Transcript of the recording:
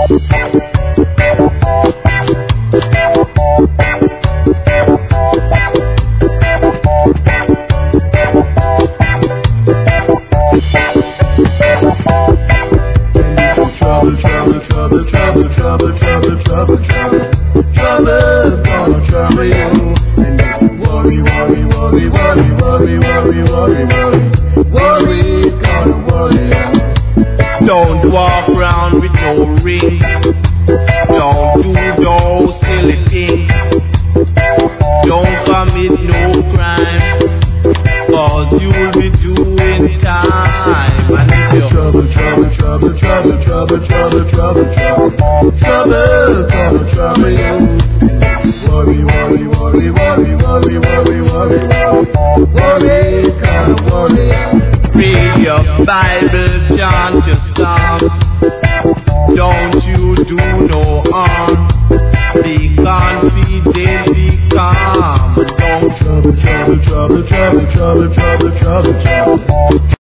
Trouble's gonna trouble you. And if you worry, worry's gonna worry you. Don't walk around with no ring. Don't do those silly things. Don't commit no crime, 'cause you'll be doing time. And if you're Trouble's gonna trouble you. Worry's gonna worry you. read your Bible, chant your psalms. Don't you do no harm. Be confident, be calm. Don't Trouble.